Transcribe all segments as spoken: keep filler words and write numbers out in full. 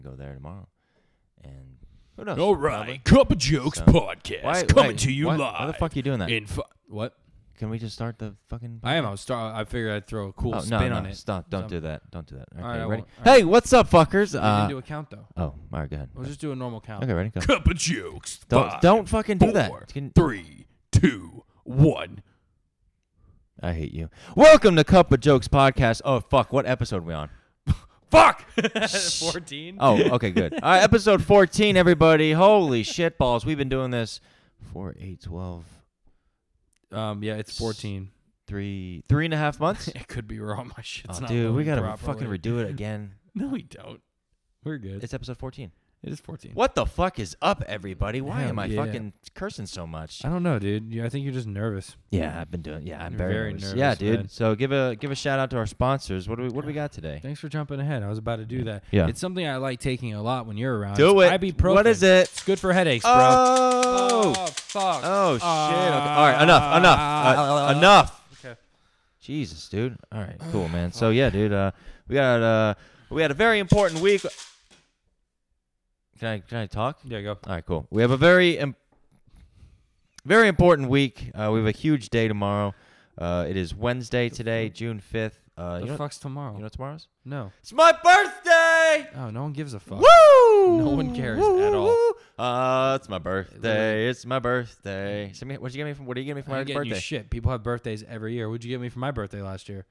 go there tomorrow. And who knows? All right, Cup of Jokes So, podcast why, coming why, to you why, live. Why the fuck are you doing that? In fu- what? Can we just start the fucking... I am. I was start. I figured I'd throw a cool oh, spin no, on no, it. Stop. Don't So- do that. Don't do that. Okay, All right, I ready? won't. All Hey, what's up, fuckers? We Uh, didn't do a count though. oh, all right, go ahead. We'll just do a normal count. Okay, ready? Go. Cup of Jokes. Don't, Five, don't fucking do that. four, Can- Three, two, one. I hate you. Welcome to Cup of Jokes podcast. Oh, fuck. What episode are we on? Fuck. Fourteen. Oh, okay, good. All right, episode fourteen, everybody. Holy shit balls. We've been doing this four, eight, twelve, Um. Yeah, it's fourteen. three, three and a half months. It could be wrong. My shit's Oh, not. dude, we loading gotta properly. fucking redo it again. No, we don't. We're good. It's episode fourteen. It is fourteen. What the fuck is up, everybody? Why Hell am I yeah. fucking cursing so much? I don't know, dude. Yeah, I think you're just nervous. Yeah, I've been doing. Yeah, I'm You're very, very nervous. nervous, Yeah, dude. man. So give a give a shout out to our sponsors. What do we What do we got today? Thanks for jumping ahead. I was about to do that. Yeah. It's something I like taking a lot when you're around. Do It's it. Ibuprofen. What is it? It's good for headaches, bro. Oh. fuck. Oh shit. Okay. All right, enough, enough, uh, enough. Okay. Jesus, dude. All right, cool, man. So yeah, dude. Uh, we got uh, we had a very important week. Can I can I talk? Yeah, go. All right, cool. We have a very im- very important week. Uh, we have a huge day tomorrow. Uh, it is Wednesday today, June fifth. Uh, The you know, fuck's tomorrow? you know what tomorrow's? No. It's my birthday. Oh, no one gives a fuck. Woo! No one cares Woo, at all. woo. Uh, it's my birthday. Literally. It's my birthday. Send me, what'd you get me from? What did you get me for I my ain't getting birthday? you shit. People have birthdays every year. What'd you get me for my birthday last year?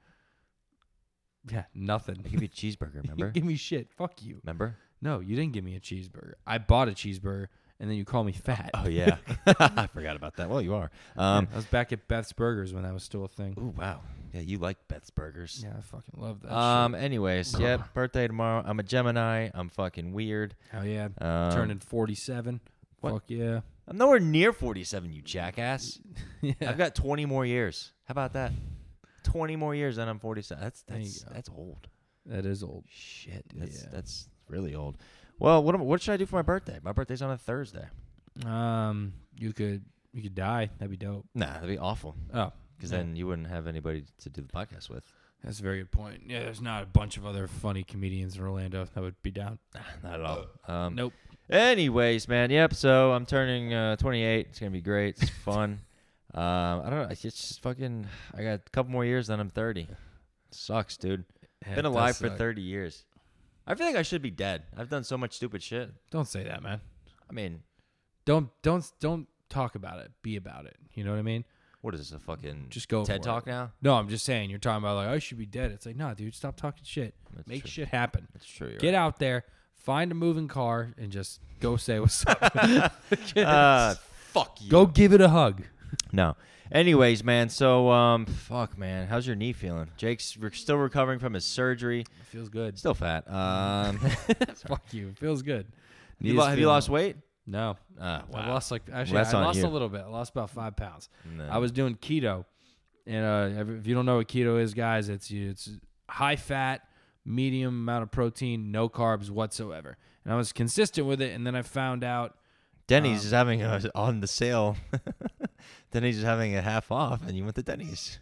Yeah, nothing. I give you a cheeseburger. You Remember? give me shit. Fuck you. Remember? No, you didn't give me a cheeseburger. I bought a cheeseburger, and then you call me fat. Oh yeah, I forgot about that. Well, you are. Um, I was back at Beth's Burgers when that was still a thing. ooh, wow. Yeah, you like Beth's Burgers. Yeah, I fucking love that Um. shit. Anyways, yeah, birthday tomorrow. I'm a Gemini. I'm fucking weird. Hell yeah. Um, Turning forty-seven. what? Fuck yeah. I'm nowhere near forty-seven. You jackass. yeah. I've got twenty more years. How about that? twenty more years, and I'm forty-seven. That's There you that's go. that's old. That is old. Shit. That's Yeah. that's really old. Well, what am, what should I do for my birthday? My birthday's on a Thursday. Um, you could you could die. That'd be dope. Nah, that'd be awful. Oh, Because yeah. then you wouldn't have anybody to do the podcast with. That's a very good point. Yeah, there's not a bunch of other funny comedians in Orlando that would be down. Nah, not at all. Um, Nope. Anyways, man. Yep. So I'm turning uh, twenty-eight. It's gonna be great. It's fun. um, I don't know. It's just fucking. I got a couple more years, then I'm thirty. Sucks, dude. Yeah, Been it alive does for suck. thirty years. I feel like I should be dead. I've done so much stupid shit. Don't say that, man. I mean, Don't don't don't talk about it. Be about it. You know what I mean? what is this? A fucking Just go TED for Talk it. now? No, I'm just saying. You're talking about like I should be dead. It's like, nah, dude. Stop talking shit. That's Make true. shit happen. That's true. You're Get right. out there. Find a moving car and just go say what's up. Uh, fuck you. Go give it a hug. No. Anyways, man. So, um, fuck, man. How's your knee feeling? Jake's re- still recovering from his surgery. It feels good. Still fat. Um, Fuck you. It feels good. you Knees lo- have you feel- lost weight? No. Uh, I wow. lost like actually that's I on lost you. a little bit. I lost about five pounds. No. I was doing keto, and uh, if you don't know what keto is, guys, it's it's high fat, medium amount of protein, no carbs whatsoever. And I was consistent with it, and then I found out. Denny's um, is having a, on the sale. Denny's is having a half off, and you went to Denny's.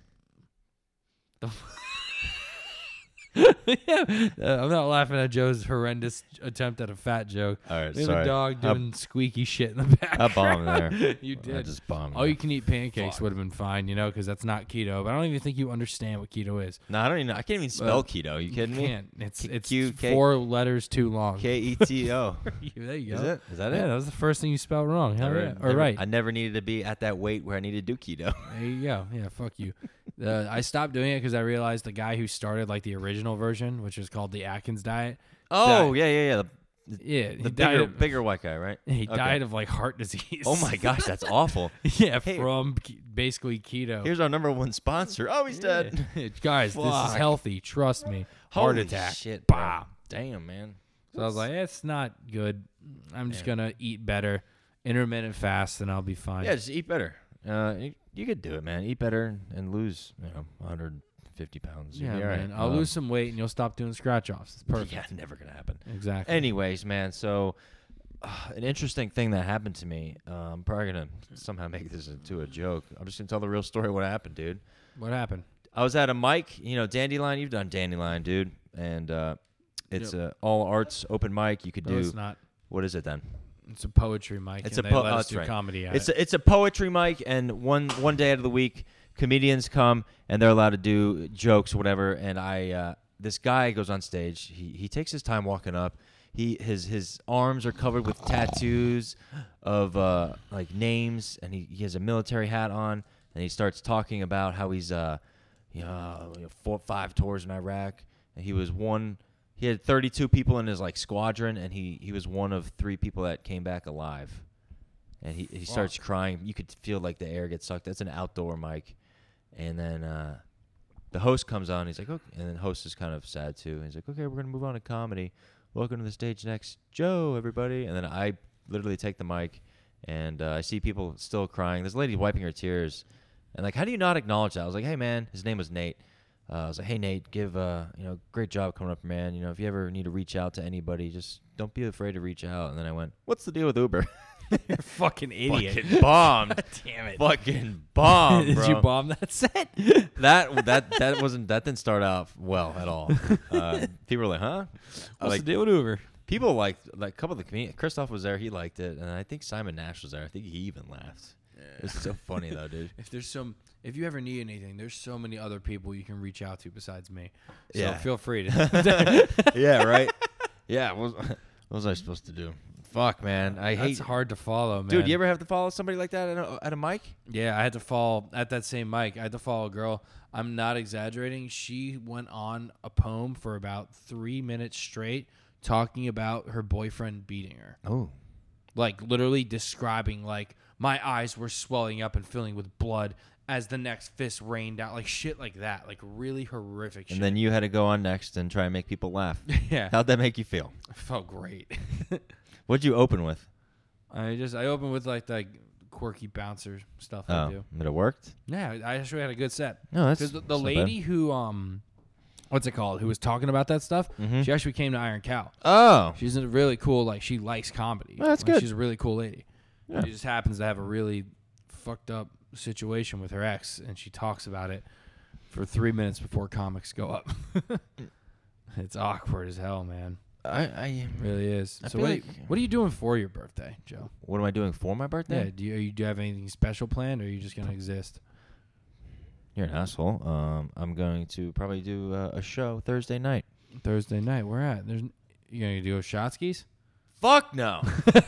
yeah, uh, I'm not laughing at Joe's horrendous attempt at a fat joke. All right, We have sorry. a dog I- doing squeaky shit in the back. I bombed there. You I did. just bombed. All you can eat pancakes Fuck. would have been fine, you know, because that's not keto. But I don't even think you understand what keto is. No, I don't even. know. I can't even spell Well, keto. You kidding You me? can't. It's K- it's Q- K- four letters too long. K E T O. there you go. Is it? Is that Yeah, it? that was the first thing you spelled wrong. Hell Never- yeah. Or never- right. I never needed to be at that weight where I needed to do keto. There you go. Yeah, fuck you. Uh, I stopped doing it because I realized the guy who started like the original version, which is called the Atkins diet. Oh yeah, yeah, yeah. The, Yeah, he the died. bigger, Of, bigger white guy, right? he Okay. died of like heart disease. Oh my gosh, that's awful. yeah, Hey. from ke- basically keto. Here's our number one sponsor. Oh, he's dead. Yeah. Guys, this Fuck. is healthy. Trust me. Heart Holy attack. Shit, bro. Bah. Damn, man. So I was like, it's not good. I'm just Yeah. gonna eat better, intermittent fast, and I'll be fine. Yeah, just eat better. Uh, you, you could do it, man. Eat better and lose, you know, one hundred fifty pounds. You'll Yeah, be all right. man. I'll Um, lose some weight and you'll stop doing scratch offs. It's perfect. Yeah, never gonna happen. Exactly. Anyways, man. So, uh, an interesting thing that happened to me. Uh, I'm probably gonna somehow make this into a joke. I'm just gonna tell the real story of what happened, dude. What happened? I was at a mic, you know, Dandelion. You've done Dandelion, dude, and uh, it's Yep. a all arts open mic. You could No, do. it's not. What is it then? It's a poetry mic. It's and a they po- let oh, us that's do right. comedy at It's it. a, it's a poetry mic, and one one day out of the week, comedians come and they're allowed to do jokes, whatever. And I, uh, this guy goes on stage. He he takes his time walking up. He his his arms are covered with tattoos of uh, like names, and he, he has a military hat on. And he starts talking about how he's uh, you know, four five tours in Iraq, and he was one. He had thirty-two people in his like squadron, and he, he was one of three people that came back alive. And he, he starts crying. You could feel like the air gets sucked. That's an outdoor mic. And then uh, the host comes on. He's like, okay. And then the host is kind of sad too. He's like, okay, we're gonna move on to comedy. Welcome to the stage next, Joe, everybody. And then I literally take the mic, and uh, I see people still crying. This lady wiping her tears, and like, how do you not acknowledge that? I was like, hey man, his name was Nate. Uh, I was like, hey, Nate, give, uh, you know, great job coming up, man. You know, if you ever need to reach out to anybody, just don't be afraid to reach out. And then I went, what's the deal with Uber? You're a fucking idiot. Fucking bombed. Damn it. Fucking bombed, Did bro. you bomb that set? That, that, that wasn't, that didn't start out well at all. Uh, people were like, huh? What's Like, the deal with Uber? people liked, like, a couple of the comedians. Christoph was there. He liked it. And I think Simon Nash was there. I think he even laughed. It's so funny, though, dude. If there's some, if you ever need anything, there's so many other people you can reach out to besides me. So Yeah. feel free to. Yeah, right? Yeah, what was, what was I supposed to do? Fuck, man. I hate That's hard to follow, man. Dude, you ever have to follow somebody like that at a, at a mic? Yeah, I had to follow at that same mic. I had to follow a girl. I'm not exaggerating. She went on a poem for about three minutes straight, talking about her boyfriend beating her. Oh. Like literally describing like my eyes were swelling up and filling with blood as the next fist rained out, like shit like that, like really horrific shit. And then you had to go on next and try and make people laugh. yeah, How'd that make you feel? it felt great. What'd you open with? I just I opened with like the quirky bouncer stuff Oh, I do. but it worked? Yeah, I actually had a good set. No, that's Because the, the that's not lady who um, what's it called? Who was talking about that stuff? Mhm. She actually came to Iron Cow. bad. Oh. She's a really cool. Like she likes comedy. Oh, that's Like, good. She's a really cool lady. Yeah. She just happens to have a really fucked up situation with her ex, and she talks about it for three minutes before comics go up. It's awkward as hell, man. I, I It really is. I so feel what, like- what are you doing for your birthday, Joe? What am I doing for my birthday? Yeah, do you, are you do you have anything special planned, or are you just gonna exist? You're an asshole. Um, I'm going to probably do uh, a show Thursday night. Thursday night, where at? There's you gonna do a Shotskis? Fuck no.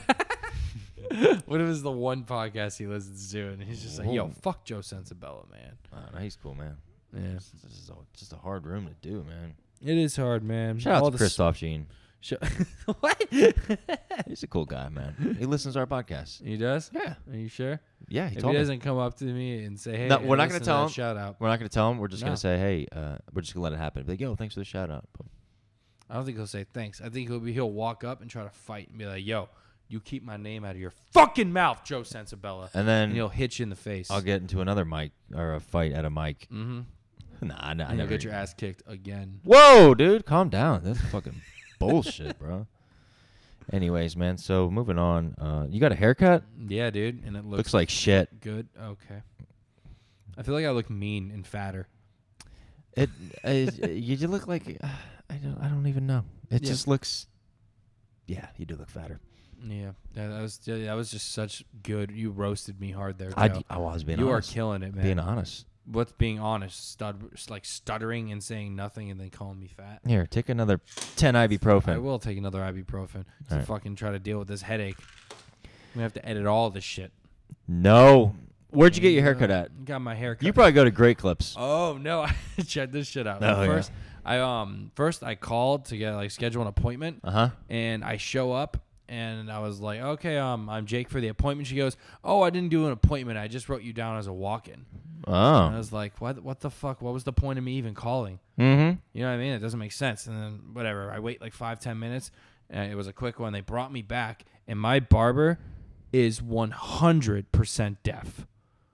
What if it's the one podcast he listens to, and he's just like, "Yo, Whoa. fuck Joe Sensabella, man." Oh, no, he's cool, man. Yeah, This this is a, just a hard room to do, man. it is hard, man. Shout out All to the s- Christoph Jean. Sh- what? He's a cool guy, man. He listens to our podcast. He does? Yeah. Are you sure? Yeah, he If told he me. doesn't come up to me and say, "Hey, No, hey, we're not gonna listen to tell that him. Shout out. We're not going to tell him. We're just No. going to say, hey, uh, we're just going to let it happen. Be like, yo, thanks for the shout out. Boom. I don't think he'll say thanks. I think he'll be he'll walk up and try to fight and be like, "Yo, you keep my name out of your fucking mouth, Joe Sensabella," And and then he'll hit you in the face. I'll get into another mic or a fight at a mic. mm-hmm. Nah, nah. I And you'll never get even- your ass kicked again. Whoa, dude, calm down. That's fucking bullshit, bro. Anyways, man. So moving on. Uh, you got a haircut? Yeah, dude, and it looks, Looks like shit. good. Okay. I feel like I look mean and fatter. It. Uh, you, you look like. Uh, I don't. I don't even know. It Yeah. just looks. Yeah, you do look fatter. Yeah, that that was that was just such good. You roasted me hard there, I. Joe. I was being You honest. are killing it, man. Being honest. What's being honest? Stud, like stuttering and saying nothing and then calling me fat. Here, take another ten ibuprofen. I will take another ibuprofen to Alright. fucking try to deal with this headache. I'm gonna have to edit all this shit. No. Where'd you get your haircut at? Got my haircut. You probably go to Great Clips. Oh no! Check this shit out. Oh, yeah. first, I um first I called to get like schedule an appointment, Uh huh. and I show up and I was like, okay, um, I'm Jake for the appointment. She goes, oh, I didn't do an appointment. I just wrote you down as a walk-in. And I Oh. was like, what? What the fuck? What was the point of me even calling? Mm-hmm. You know what I mean? It doesn't make sense. And then whatever. I wait like five, ten minutes. And it was a quick one. They brought me back, and my barber is one hundred percent deaf.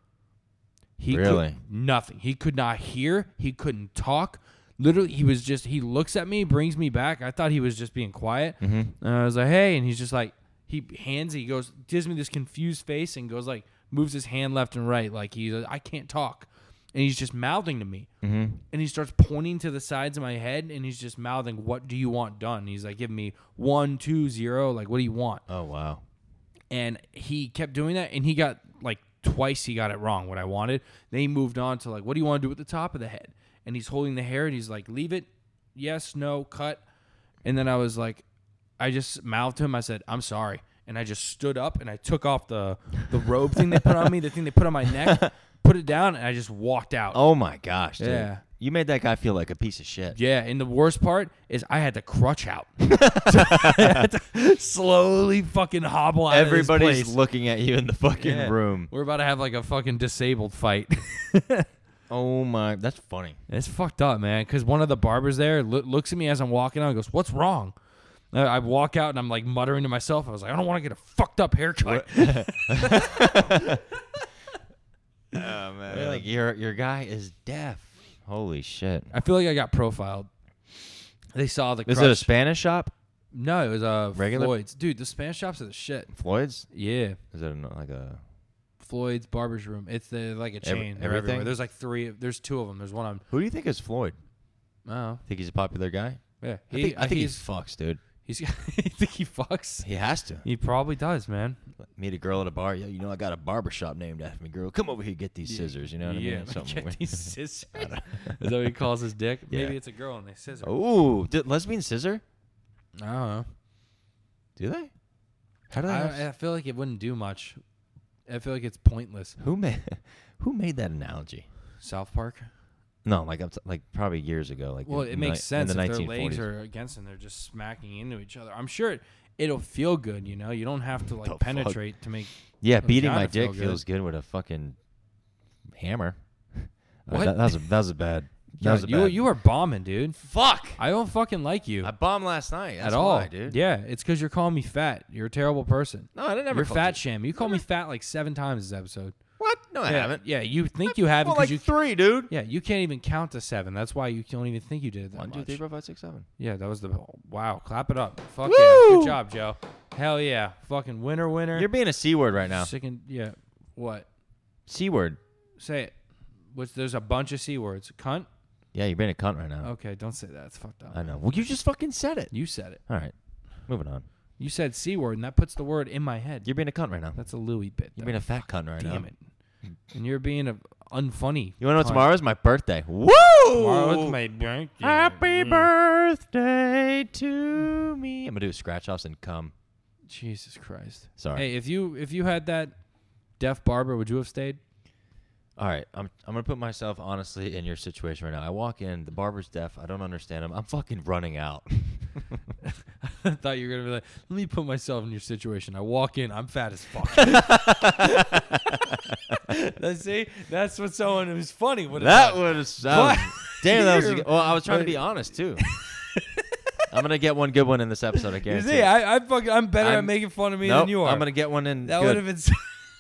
He Really? could nothing. He could not hear. He couldn't talk. Literally, he was just. He looks at me, brings me back. I thought he was just being quiet. Mm-hmm. And I was like, hey, and he's just like, he hands. He goes, gives me this confused face, and goes like, moves his hand left and right, like he's. I can't talk. and he's just mouthing to me. Mm-hmm. And he starts pointing to the sides of my head, and he's just mouthing, "What do you want done?" And he's like, "Give me one, two, zero. Like, what do you want?" Oh, wow. And he kept doing that, and he got like twice he got it wrong what I wanted. Then he moved on to like, "What do you want to do at the top of the head?" And he's holding the hair, and he's like, "Leave it, yes, no, cut." And then I was like, I just mouthed to him. I said, "I'm sorry," and I just stood up and I took off the the robe thing they put on me, the thing they put on my neck, put it down, and I just walked out. Oh, my gosh, dude. Yeah. You made that guy feel like a piece of shit. Yeah, and the worst part is I had to crutch out. So I had to slowly fucking hobble out Everybody's of this place. looking at you in the fucking Yeah. room. We're about to have like a fucking disabled fight. Oh, my. That's funny. It's fucked up, man, because one of the barbers there lo- looks at me as I'm walking out and goes, "What's wrong?" I I walk out and I'm like muttering to myself. I was like, "I don't want to get a fucked up haircut." Oh, man. Yeah. Like, your, your guy is deaf. Holy shit. I feel like I got profiled. They saw the Is it a crutch. Spanish shop? No, it was uh, Regular? Floyd's. Dude, the Spanish shops are the shit. Floyd's? Yeah. Is it a, like a... Floyd's Barber's Room. It's the, like a Every- chain. They're everything? everywhere. There's like three. There's two of them. There's one on. Who do you think is Floyd? Oh, Think he's a popular guy? yeah. I think, I think he's. he's fucks, dude. He's. You think he fucks? He has to. He probably does, man. Meet a girl at a bar. Yeah, you know, I got a barber shop named after me, girl. Come over here, get these scissors. You know what yeah, I mean? Something get weird. these scissors. Is that what he calls his dick? Yeah. Maybe it's a girl and they scissor. Oh, did lesbian scissor? I don't know. Do they? How do they? have- I, I feel like it wouldn't do much. I feel like it's pointless. who made Who made that analogy? South Park. No, like I'm t- like probably years ago. Like Well, in it the makes ni- sense in the if their nineteen legs forties. are against and they're just smacking into each other. I'm sure it, it'll feel good, you know. You don't have to like The fuck? penetrate to make. Yeah, It's beating gotta my feel dick good. feels good with a fucking hammer. Uh, What? that, that was a, that was a bad. That Yeah, was a you bad. you are bombing, dude. Fuck. I don't fucking like you I bombed last night. That's at all, why, dude. Yeah, it's because you're calling me fat. You're a terrible person. No, I didn't ever. You're call fat you- sham. You call me fat like seven times this episode. What? No, I yeah, haven't. Yeah, you think you have Well, because like you. three, dude. Yeah, you can't even count to seven. That's why you don't even think you did it that One, two, much. three, four, five, six, seven. Yeah, that was the wow. Clap it up. Fuck Woo! yeah. Good job, Joe. Hell yeah. Fucking winner, winner. You're being a c word right now. Sick and, yeah. What? C word. Say it. Which there's a bunch of c words. Cunt. Yeah, you're being a cunt right now. Okay, don't say that. It's fucked up. I know. Well, you just fucking said it. You said it. All right, moving on. You said c word, and that puts the word in my head. You're being a cunt right now. That's a Louis bit. You're though. being a fat cunt right now. Damn it. And you're being a unfunny. You want to know what cunt. tomorrow is? My birthday. Woo! Tomorrow's my birthday. Happy Mm. birthday to me. I'm gonna do scratch offs and come. Jesus Christ. Sorry. Hey, if you if you had that deaf barber, would you have stayed? All right, I'm I'm gonna put myself honestly in your situation right now. I walk in, the barber's deaf. I don't understand him. I'm fucking running out. I thought you were gonna be like, let me put myself in your situation. I walk in, I'm fat as fuck. Let's see, that's what someone who's funny would have that done. was that was- What? damn. That was a You're- good- well. I was trying to be honest too. I'm gonna get one good one in this episode. I You guarantee. see, I, I fucking, I'm better at I'm- making fun of me nope, than you are. I'm gonna get one in. that good. would have been. So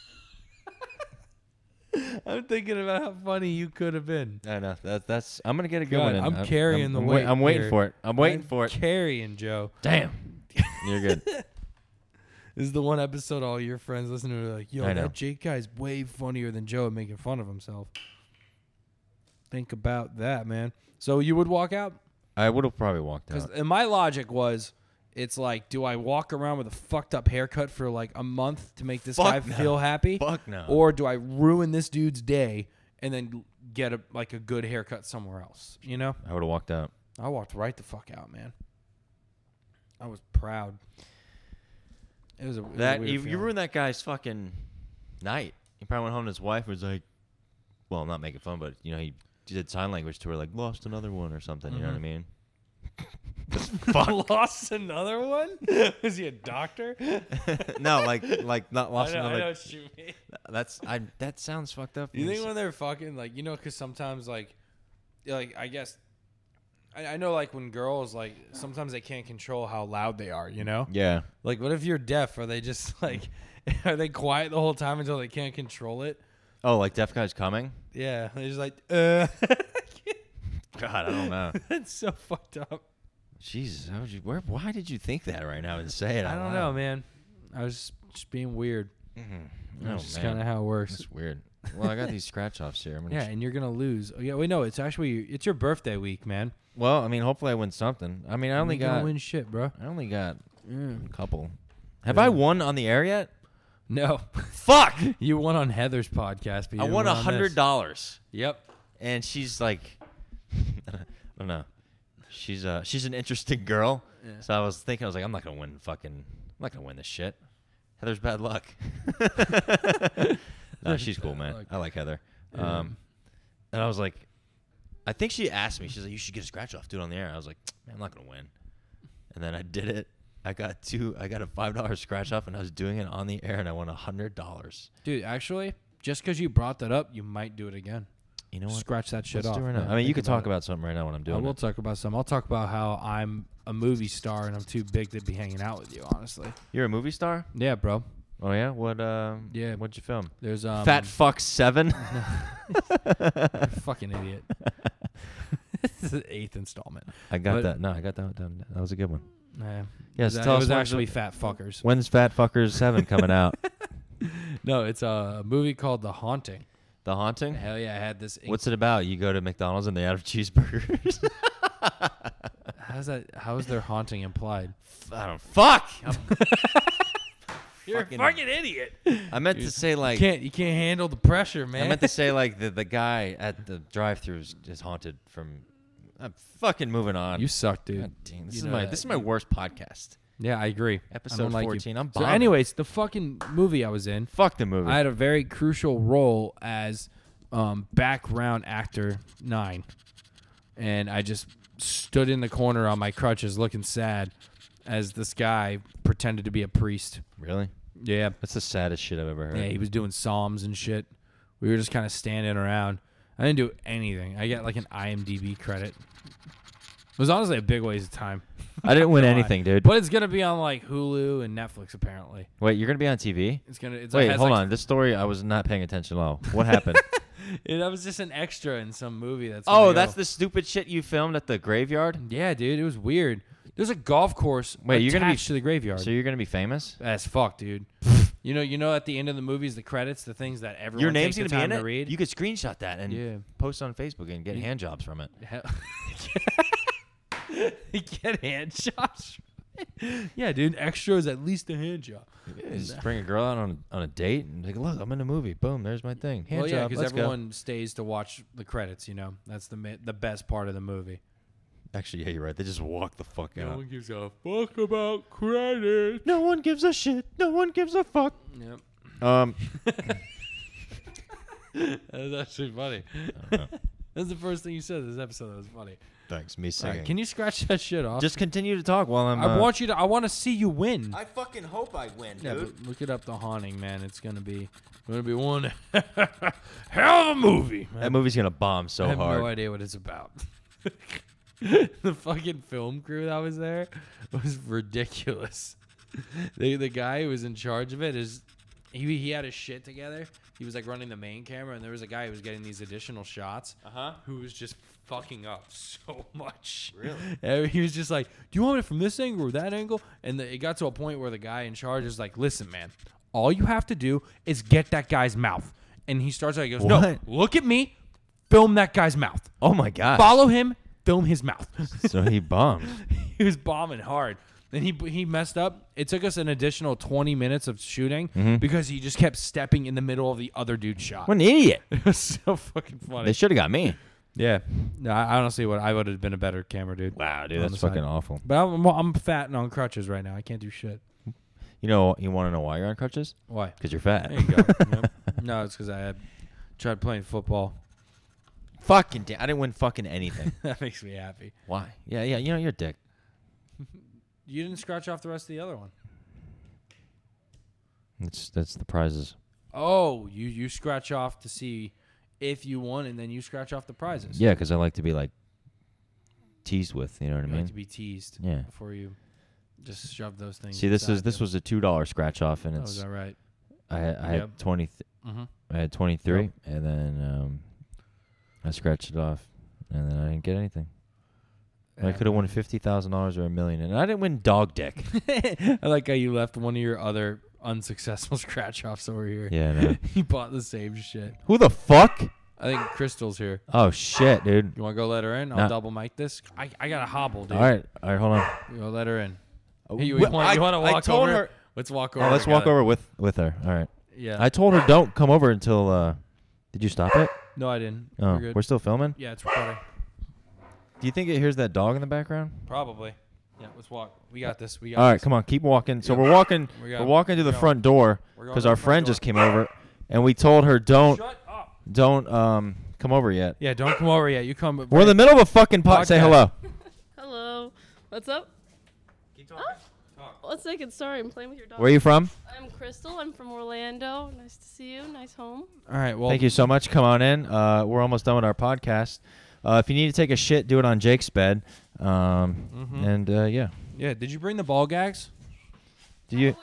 I'm thinking about how funny you could have been. I know. That's that's. I'm gonna get a good God, one. In. I'm carrying the I'm, weight I'm waiting here. for it. I'm waiting I'm for it. Carrying Joe. Damn. You're good. This is the one episode all your friends listen to. Are like, yo, I know. that Jake guy's way funnier than Joe at making fun of himself. Think about that, man. So you would walk out? I would have probably walked Because out. my logic was, it's like, do I walk around with a fucked up haircut for like a month to make this Fuck guy no. feel happy? Fuck no. Or do I ruin this dude's day and then get a like a good haircut somewhere else? You know? I would have walked out. I walked right the fuck out, man. I was proud. It was a, it was a That weird you, you feeling. ruined that guy's fucking night. He probably went home to his wife and was like, well, I'm not making fun, but you know, he did sign language to her, like lost another one or something. You know what I mean? Fuck. Lost another one? Was he a doctor? No, like like not lost I know, I another. know what you mean. That's I. That sounds fucked up. You think when they're fucking, like, you know, because sometimes, like, like I guess, I, I know, like, when girls, like, sometimes they can't control how loud they are, you know? Yeah. Like, what if you're deaf? Are they just, like, are they quiet the whole time until they can't control it? Oh, like deaf guy's coming? Yeah. They're just like, uh. God, I don't know. That's so fucked up. Jesus, how would you? Where? Why did you think that right now and say it? I out don't loud? know, man. I was just being weird. Mhm. That's Oh just man, kind of how it works. that's weird. Well, I got these scratch offs here. I'm gonna Yeah, ch- and you're gonna lose. Oh, yeah, wait, no, it's actually it's your birthday week, man. well, I mean, hopefully I win something. I mean, I only you ain't gonna got. win shit, bro. I only got Yeah. a couple. Have Yeah. I won on the air yet? No, Fuck! you won on Heather's podcast, but you I didn't won a win on hundred this. dollars, Yep. and she's like, I don't know. She's uh she's an interesting girl. Yeah. So I was thinking, I was like, I'm not gonna win. Fucking, I'm not gonna win this shit. Heather's bad luck. No, she's cool, Bad man. luck. I like Heather. Yeah. Um, and I was like, I think she asked me. She's like, you should get a scratch off, do it on the air. I was like, man, I'm not gonna win. And then I did it. I got two. I got a five dollar scratch off, and I was doing it on the air, and I won a hundred dollars. Dude, actually, just because you brought that up, you might do it again. You know what? Scratch that shit Let's off. do it right now. man. I mean, you Think could talk it. about something right now when I'm doing I will it. talk about some. I'll talk about how I'm a movie star and I'm too big to be hanging out with you. Honestly. You're a movie star? Yeah, bro. Oh yeah. What? Um, Yeah. What'd you film? There's um. Fat Fuck Seven. fucking idiot. This is the eighth installment. I got But- that. No, I got that. That that was a good one. Yeah. Yes. It was, tell it us was when's actually the- Fat Fuckers. When's Fat Fuckers Seven coming out? No, it's a movie called The Haunting. The Haunting. Hell yeah, I had this. Inc- What's it about? You go to McDonald's and they have cheeseburgers. How's that? How is their haunting implied? I don't. Fuck. You're Fucking- a fucking idiot. I meant to You say like. can't you can't handle the pressure, man? I meant to say like the the guy at the drive-thru is, is haunted from. I'm fucking moving on. You suck, dude. God dang, this You is know my that. this is my worst podcast. Yeah, I agree. I Episode don't like you. fourteen. I'm So, bombing. anyways, the fucking movie I was in, Fuck the movie. I had a very crucial role as um, background actor nine, and I just stood in the corner on my crutches, looking sad, as this guy pretended to be a priest. really? Yeah, That's the saddest shit I've ever heard. yeah, he was doing psalms and shit. We were just kind of standing around. I didn't do anything. I got like an I M D B credit. It was honestly a big waste of time. I didn't win Not gonna anything, dude. But it's gonna be on like Hulu and Netflix apparently. Wait, you're gonna be on T V? It's gonna. It's, Wait, it has, hold like, on. This story, I was not paying attention at all. What happened? It, that was just an extra in some movie. That's Oh, gonna that's go. the stupid shit you filmed at the graveyard? Yeah, dude. It was weird. There's a golf course Wait, you're attached gonna be- to the graveyard. So you're gonna be famous? As fuck, dude. you know, you know, at the end of the movies, the credits, the things that everyone Your name's takes gonna the be time in to it. read. You could screenshot that and yeah. post on Facebook and get You- hand jobs from it. Hell- Get hand jobs. Yeah, dude. Extra is at least a hand job. Yeah, just bring a girl out on on a date and like, look, I'm in a movie. Boom, there's my thing. Hand well, yeah, job. because Let's everyone stays to watch the credits. You know, that's the ma- the best part of the movie. go. Actually, yeah, you're right. They just walk the fuck No out. one gives a fuck about credits. No one gives a shit. No one gives a fuck. Yep. Um, That was actually funny. I don't know. That's the first thing you said this episode. That was funny. Thanks, me All singing. right, can you scratch that shit off? just continue to talk while I'm. I uh, want you to. I want to see you win. I fucking hope I win, yeah, dude. but look it up. The Haunting, man. It's gonna be, gonna be one hell of a movie. That movie's gonna bomb so I have hard. no idea what it's about. The fucking film crew that was there was ridiculous. the the guy who was in charge of it is he he had his shit together. He was like running the main camera, and there was a guy who was getting these additional shots. Uh huh. Who was just fucking up so much. Really? And he was just like, "Do you want it from this angle or that angle?" And the, it got to a point where the guy in charge is like, "Listen, man, all you have to do is get that guy's mouth." And he starts like, he goes, "No, What? look at me, film that guy's mouth, Oh my god. follow him, film his mouth." So he bombed. He was bombing hard. Then he he messed up. It took us an additional twenty minutes of shooting Mhm. because he just kept stepping in the middle of the other dude's shot. What an idiot. It was so fucking funny. They should have got me. Yeah, no, I honestly would I would have been a better camera dude. Wow, dude, On that's the side. fucking awful. But I'm, I'm fat and on crutches right now. I can't do shit. You know, you want to know why you're on crutches? Why? Because you're fat. There you go. Yep. No, it's because I had tried playing football. Fucking damn. I didn't win fucking anything. That makes me happy. Why? Yeah, yeah, you know, you're a dick. You didn't scratch off the rest of the other one. That's, that's the prizes. Oh, you, you scratch off to see if you won, and then you scratch off the prizes. Yeah, because I like to be, like, teased with, you know what I You mean? like to be teased Yeah. before you just shove those things. See, this is inside this you. was a two dollar scratch off, and That it's was all right. I had, I Yep. had twenty th- Mm-hmm. I had twenty three, and then um, I scratched it off, and then I didn't get anything. I could have won fifty thousand dollars or a million, and I didn't win dog dick. I like how you left one of your other unsuccessful scratch offs over here. Yeah, no. He bought the same shit. Who the fuck? I think Crystal's here. Oh shit, dude. You want to go let her in? I'll Nah. double mic this. I, I got a hobble, dude. All right, all right, hold on. You go let her in. Uh, Hey, you, wh- you want, you want to I walk told over? her- Let's walk over. Oh, let's We walk gotta- over with with her. All right. Yeah. I told her don't come over until. uh Did you stop it? no, I didn't. Oh, We're good. we're still filming. yeah, it's recording. Do you think it hears that dog in the background? Probably. Yeah, let's walk. We got this. We got All right, this. come on, keep walking. So Yeah. we're walking. We We're got- walking to the we're going- front door we're going because to our the front friend door. just came over, and we told her don't Shut up. don't um come over yet. Yeah, don't come over yet. You come. We're in the middle of a fucking pot. Say Podcast. hello. Hello. What's up? Keep talking. One second. Sorry, I'm playing with your dog. Where are you from? I'm Crystal. I'm from Orlando. Nice to see you. Nice home. All right. Well, Thank you so much. Come on in. Uh, we're almost done with our podcast. Uh, if you need to take a shit, do it on Jake's bed. Um, Mhm. and uh, yeah. Yeah. Did you bring the ball gags? Do you?